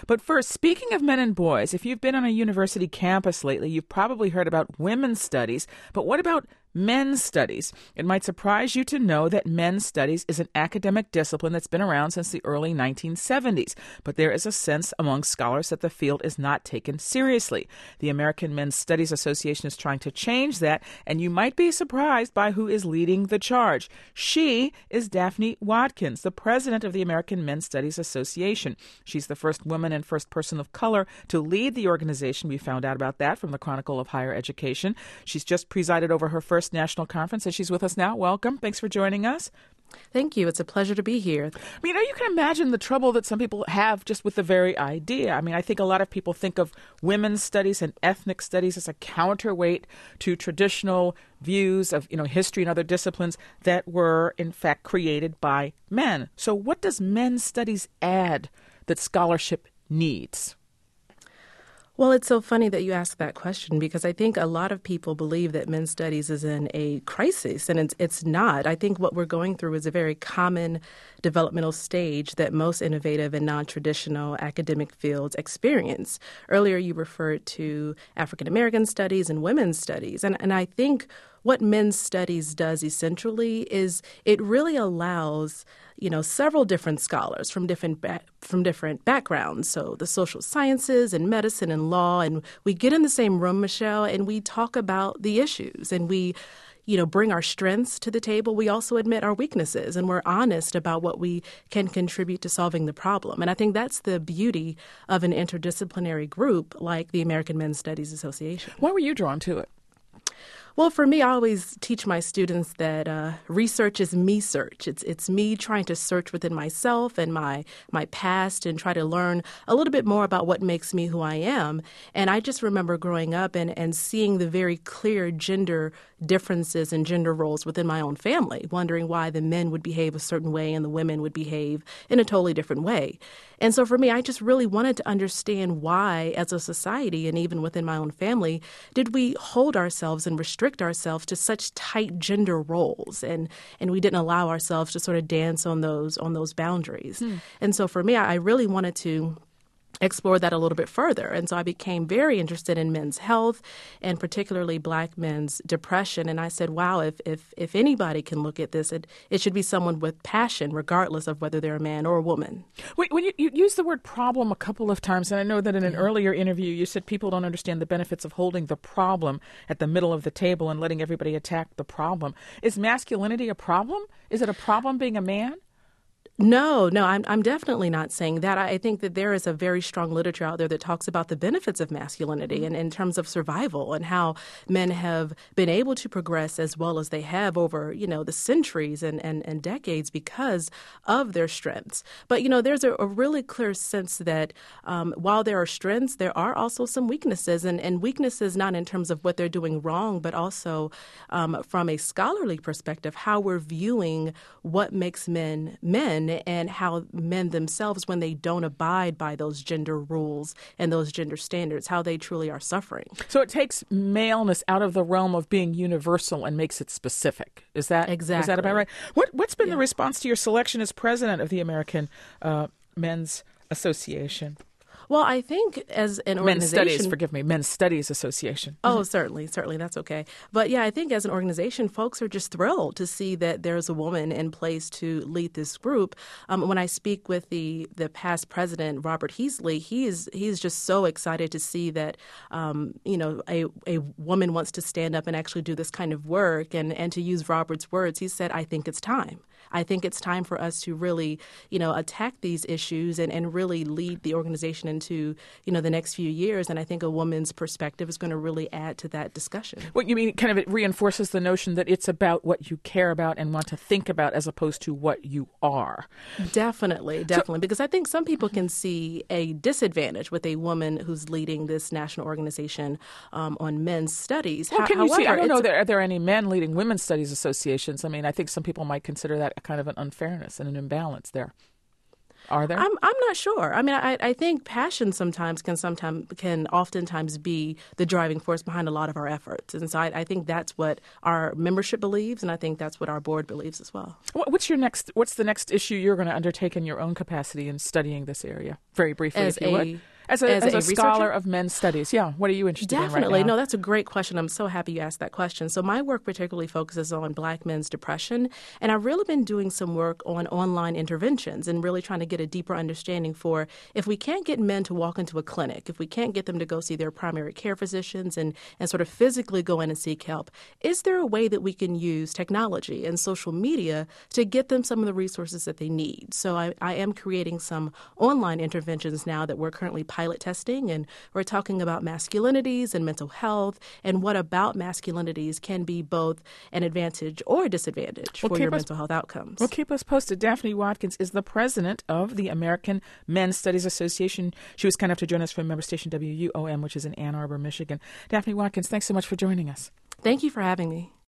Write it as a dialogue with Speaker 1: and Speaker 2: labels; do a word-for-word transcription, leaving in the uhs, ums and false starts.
Speaker 1: But first, speaking of men and boys, if you've been on a university campus lately, you've probably heard about women's studies. But what about men's studies? It might surprise you to know that men's studies is an academic discipline that's been around since the early nineteen seventies. But there is a sense among scholars that the field is not taken seriously. The American Men's Studies Association is trying to change that, and you might be surprised by who is leading the charge. She is Daphne Watkins, the president of the American Men's Studies Association. She's the first woman and first person of color to lead the organization. We found out about that from the Chronicle of Higher Education. She's just presided over her first national conference, and she's with us now. Welcome. Thanks for joining us.
Speaker 2: Thank you. It's a pleasure to be here.
Speaker 1: I mean, you can imagine the trouble that some people have just with the very idea. I mean, I think a lot of people think of women's studies and ethnic studies as a counterweight to traditional views of, you know, history and other disciplines that were, in fact, created by men. So what does men's studies add that scholarship needs?
Speaker 2: Well, it's so funny that you ask that question, because I think a lot of people believe that men's studies is in a crisis, and it's, it's not. I think what we're going through is a very common developmental stage that most innovative and non-traditional academic fields experience. Earlier, you referred to African American studies and women's studies, and, and I think what men's studies does essentially is it really allows, you know, several different scholars from different ba- from different backgrounds. So the social sciences and medicine and law, and we get in the same room, Michelle, and we talk about the issues, and we, you know, bring our strengths to the table. We also admit our weaknesses, and we're honest about what we can contribute to solving the problem. And I think that's the beauty of an interdisciplinary group like the American Men's Studies Association.
Speaker 1: Why were you drawn to it?
Speaker 2: Well, for me, I always teach my students that uh, research is me search. It's it's me trying to search within myself and my my past and try to learn a little bit more about what makes me who I am. And I just remember growing up and, and seeing the very clear gender differences and gender roles within my own family, wondering why the men would behave a certain way and the women would behave in a totally different way. And so for me, I just really wanted to understand why, as a society and even within my own family, did we hold ourselves and restrict ourselves to such tight gender roles, and and we didn't allow ourselves to sort of dance on those on those boundaries. Hmm. And so for me, I really wanted to explore that a little bit further. And so I became very interested in men's health and particularly Black men's depression. And I said, wow, if if, if anybody can look at this, it, it should be someone with passion, regardless of whether they're a man or a woman.
Speaker 1: Wait, when you, you used the word problem a couple of times, and I know that in an
Speaker 2: yeah.
Speaker 1: earlier interview you said people don't understand the benefits of holding the problem at the middle of the table and letting everybody attack the problem. Is masculinity a problem? Is it a problem being a man?
Speaker 2: No, no, I'm I'm definitely not saying that. I think that there is a very strong literature out there that talks about the benefits of masculinity and in terms of survival and how men have been able to progress as well as they have over, you know, the centuries and, and, and decades because of their strengths. But, you know, there's a, a really clear sense that um, while there are strengths, there are also some weaknesses, and, and weaknesses not in terms of what they're doing wrong, but also um, from a scholarly perspective, how we're viewing what makes men men and how men themselves, when they don't abide by those gender rules and those gender standards, how they truly are suffering.
Speaker 1: So it takes maleness out of the realm of being universal and makes it specific. Is that
Speaker 2: exactly.
Speaker 1: Is that about right? What, what's been
Speaker 2: yeah.
Speaker 1: the response to your selection as president of the American uh, Men's Association?
Speaker 2: Well, I think as an organization...
Speaker 1: Men's Studies, forgive me, Men's Studies Association.
Speaker 2: Oh, certainly, certainly, that's okay. But yeah, I think as an organization, folks are just thrilled to see that there's a woman in place to lead this group. Um, when I speak with the the past president, Robert Heasley, he is he's just so excited to see that, um, you know, a, a woman wants to stand up and actually do this kind of work. And, and to use Robert's words, he said, I think it's time. I think it's time for us to really, you know, attack these issues and, and really lead the organization into, you know, the next few years. And I think a woman's perspective is going to really add to that discussion.
Speaker 1: What you mean, kind of it reinforces the notion that it's about what you care about and want to think about as opposed to what you are.
Speaker 2: Definitely, definitely. So, because I think some people can see a disadvantage with a woman who's leading this national organization um, on men's studies.
Speaker 1: Well, can
Speaker 2: However,
Speaker 1: you see, I don't know, there, are there any men leading women's studies associations? I mean, I think some people might consider that a kind of an unfairness and an imbalance there. Are there?
Speaker 2: I'm I'm not sure. I mean, I, I think passion sometimes can sometimes can oftentimes be the driving force behind a lot of our efforts, and so I, I think that's what our membership believes, and I think that's what our board believes as well.
Speaker 1: What's your next? What's the next issue you're going to undertake in your own capacity in studying this area? Very briefly,
Speaker 2: As
Speaker 1: if you
Speaker 2: a,
Speaker 1: would. As a,
Speaker 2: as
Speaker 1: as
Speaker 2: a,
Speaker 1: a scholar
Speaker 2: researcher?
Speaker 1: of men's studies, yeah. What are you interested
Speaker 2: Definitely.
Speaker 1: in right now?
Speaker 2: No, that's a great question. I'm so happy you asked that question. So my work particularly focuses on Black men's depression, and I've really been doing some work on online interventions and really trying to get a deeper understanding for if we can't get men to walk into a clinic, if we can't get them to go see their primary care physicians and, and sort of physically go in and seek help, is there a way that we can use technology and social media to get them some of the resources that they need? So I, I am creating some online interventions now that we're currently pilot testing, and we're talking about masculinities and mental health and what about masculinities can be both an advantage or a disadvantage
Speaker 1: Well,
Speaker 2: for your
Speaker 1: keep us-
Speaker 2: mental health outcomes.
Speaker 1: Well, keep us posted. Daphne Watkins is the president of the American Men's Studies Association. She was kind enough to join us from member station W U O M, which is in Ann Arbor, Michigan. Daphne Watkins, thanks so much for joining us.
Speaker 2: Thank you for having me.